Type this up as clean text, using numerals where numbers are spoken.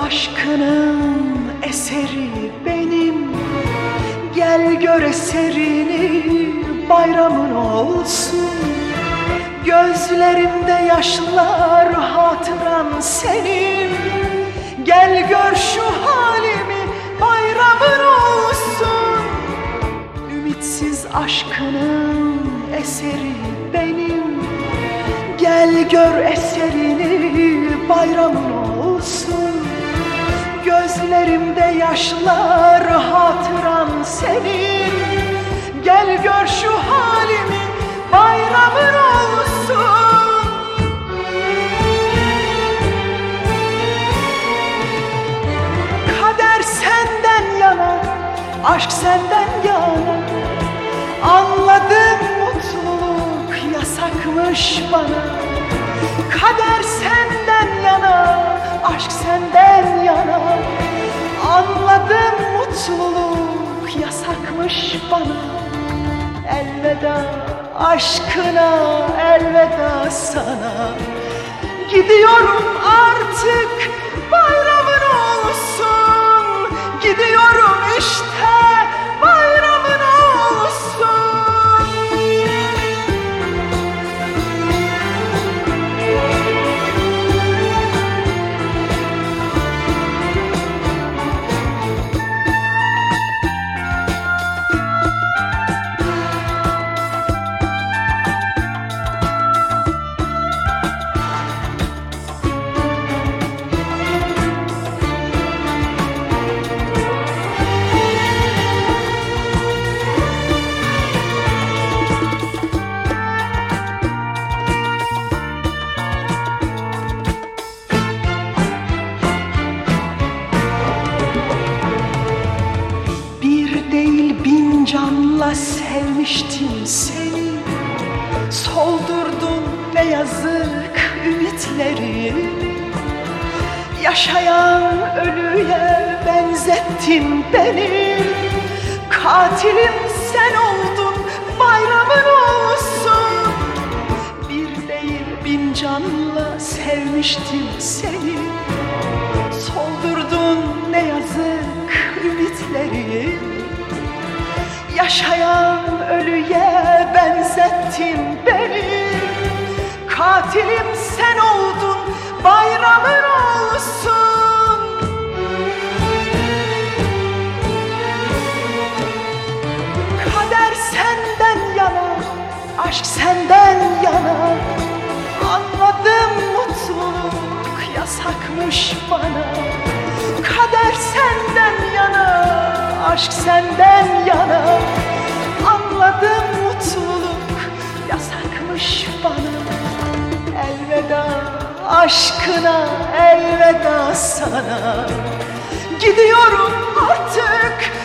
aşkının eseri benim. Gel gör eserini, bayramın olsun. Gözlerimde yaşlar, hatıran senin. Gel gör şu halimi, bayramın olsun. Ümitsiz aşkının eseri benim. Gel gör eserini, bayramın olsun. Gözlerimde yaşlar, hatıran senin. Gel gör şu halimi, bayramın olsun. Kader senden yana, aşk senden yana. Anladım, mutluluk yasakmış bana. Kader senden yana, aşk senden yana. Anladım, mutluluk yasakmış bana. Elveda aşkına, elveda sana. Gidiyorum artık, bayramın olsun. Gidiyorum işte, bayramın olsun. Canla sevmiştim seni. Soldurdun ne yazık ümitleri. Yaşayan ölüye benzettin beni. Katilim sen oldun, bayramın olsun. Bir değil bin canla sevmiştim seni. Soldurdun ne yazık ümitleri. Yaşayan ölüye benzettin beni. Katilim sen oldun, bayramın olsun. Kader senden yana, aşk senden yana. Anladım, mutluluk yasakmış bana. Kader senden yana, aşk senden yana. Anladım, mutluluk yasakmış bana. Elveda aşkına, elveda sana. Gidiyorum artık,